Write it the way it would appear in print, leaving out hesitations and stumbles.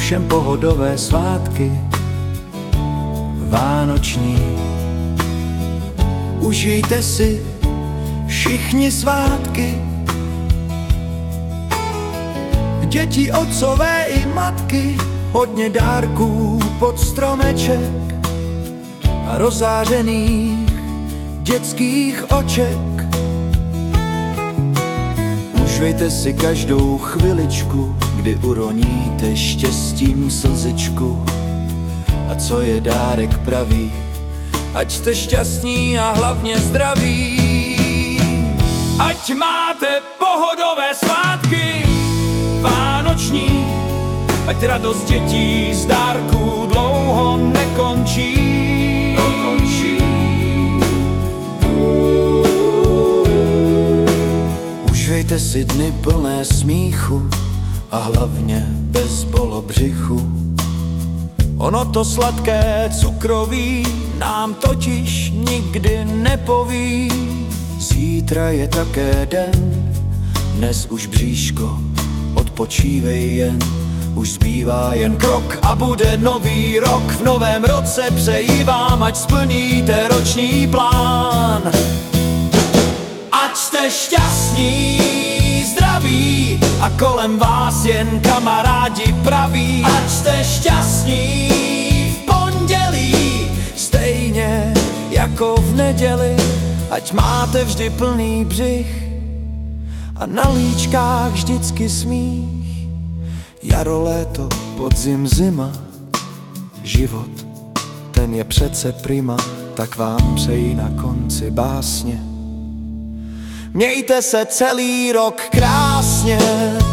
všem pohodové svátky vánoční. Užijte si všichni svátky, děti, otcové i matky, hodně dárků pod stromeček a rozářených dětských oček. Užijte si každou chviličku, kdy uroníte štěstím slzičku. A co je dárek pravý? Ať jste šťastní a hlavně zdraví. Ať máte pohodové svátky vánoční, ať radost dětí z dárků dlouho nekončí. Užijte si dny plné smíchu a hlavně bez bolobřichu. Ono to sladké cukroví nám totiž nikdy nepoví. Zítra je také den, dnes už bříško, odpočívej jen. Už zbývá jen krok a bude nový rok. V novém roce přeji vám, ať splníte roční plán. Ať jste šťastní, zdraví a kolem vás jen kamarádi praví. Ať jste šťastní v pondělí, stejně jako v neděli. Ať máte vždy plný břich a na líčkách vždycky smích. Jaro, léto, podzim, zima, život, ten je přece prima. Tak vám přeji na konci básně: mějte se celý rok krásně.